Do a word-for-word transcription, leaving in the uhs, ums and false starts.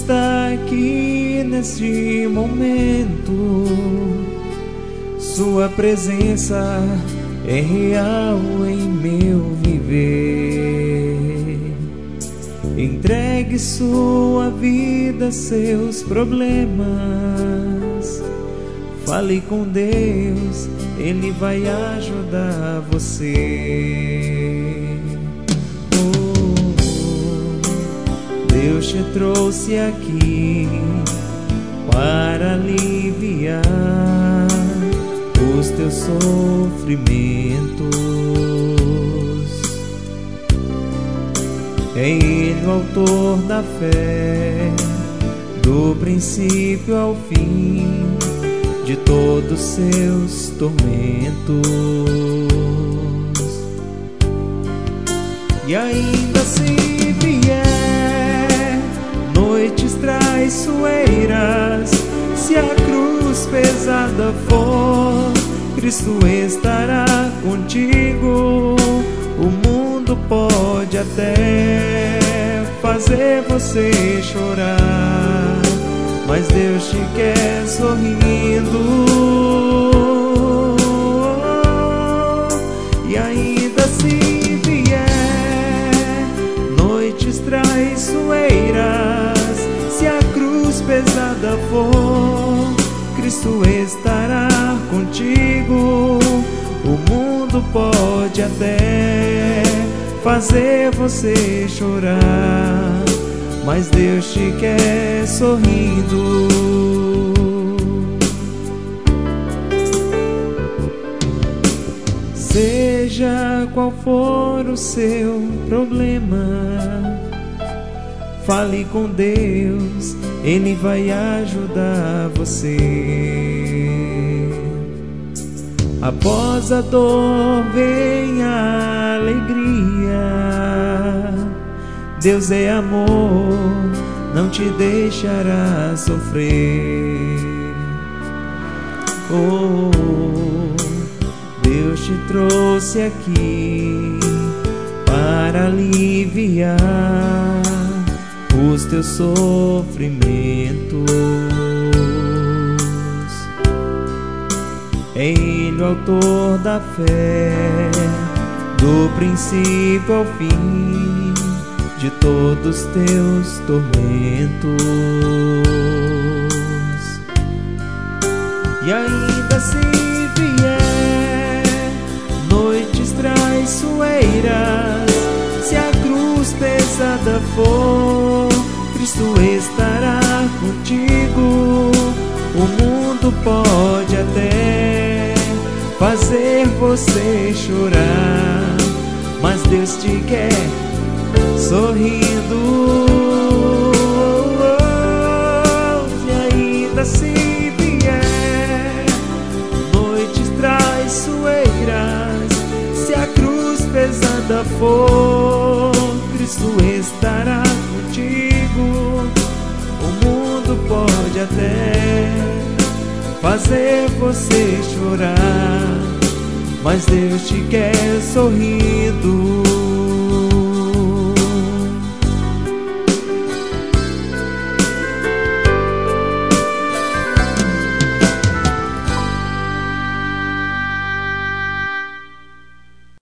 está aqui neste momento. Sua presença é real em meu viver. Entregue sua vida, seus problemas. Fale com Deus, Ele vai ajudar você. Oh, Deus te trouxe aqui para aliviar os teus sofrimentos. É Ele o autor da fé, do princípio ao fim de todos seus tormentos. E ainda se vier noites traiçoeiras, se a cruz pesada for, Cristo estará contigo. O mundo pode até fazer você chorar, mas Deus te quer sorrindo. E ainda se vier noites traiçoeiras, se a cruz pesada for, Cristo estará contigo. O mundo pode até fazer você chorar, mas Deus te quer sorrindo. Seja qual for o seu problema, fale com Deus, Ele vai ajudar você. Após a dor vem a alegria. Deus é amor, não te deixará sofrer. Oh, Deus te trouxe aqui para aliviar os teus sofrimentos. É Ele o autor da fé, do princípio ao fim de todos teus tormentos. E ainda se vier noites traiçoeiras, se a cruz pesada for, Cristo estará contigo. O mundo pode até fazer você chorar, mas Deus te quer sorrindo. E ainda se vier noites traiçoeiras, se a cruz pesada for, Cristo estará contigo. O mundo pode até fazer você chorar, mas Deus te quer sorrindo.